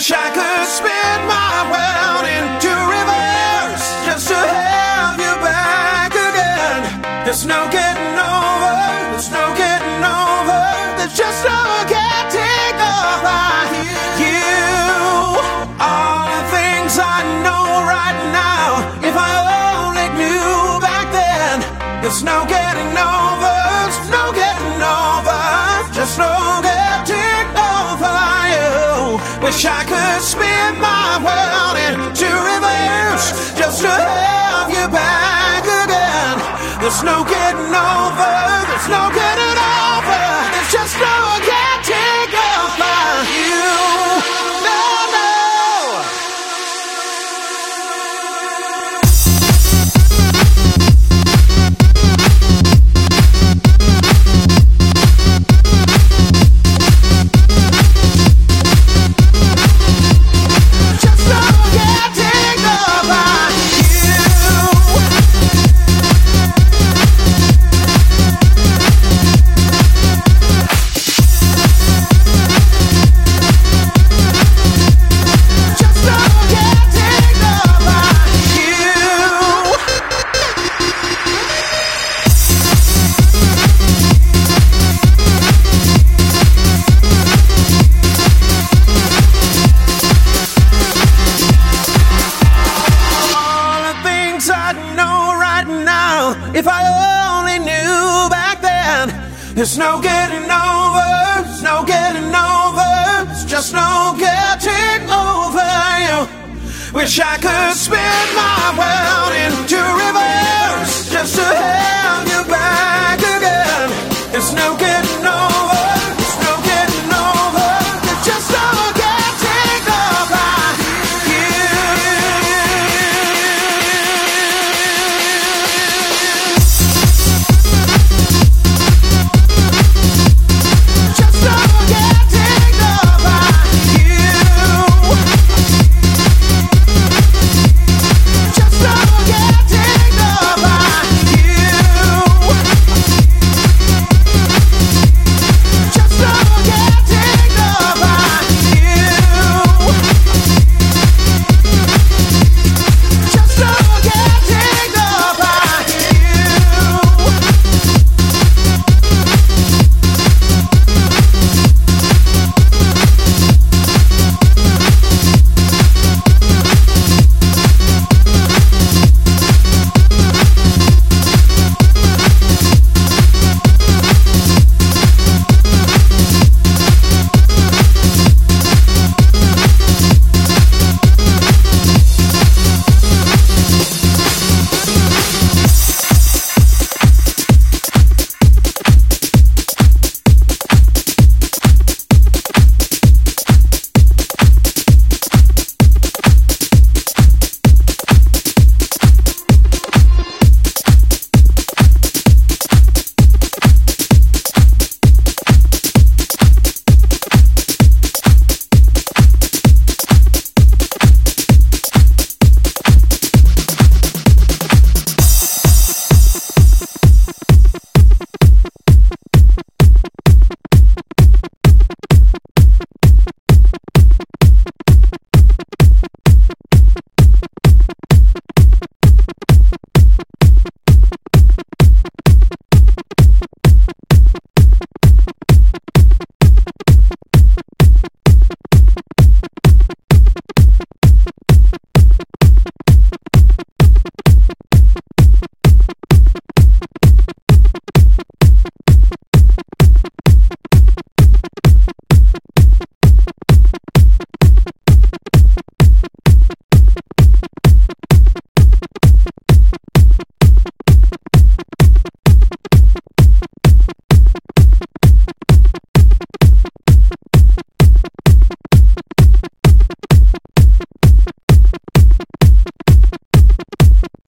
Wish I could spin my world into reverse just to have you back again. There's no getting over, there's no getting over, there's just no getting over you. All the things I know right now, if I only knew back then. There's no getting over, there's no getting over, just no getting over you. Wish I could spin my world into reverse just to have you back again. There's no getting over, there's no getting over, there's just no getting over you. No, no. If I only knew back then. There's no getting over, there's no getting over, there's just no getting over you. Wish I could spin my world into reverse just to have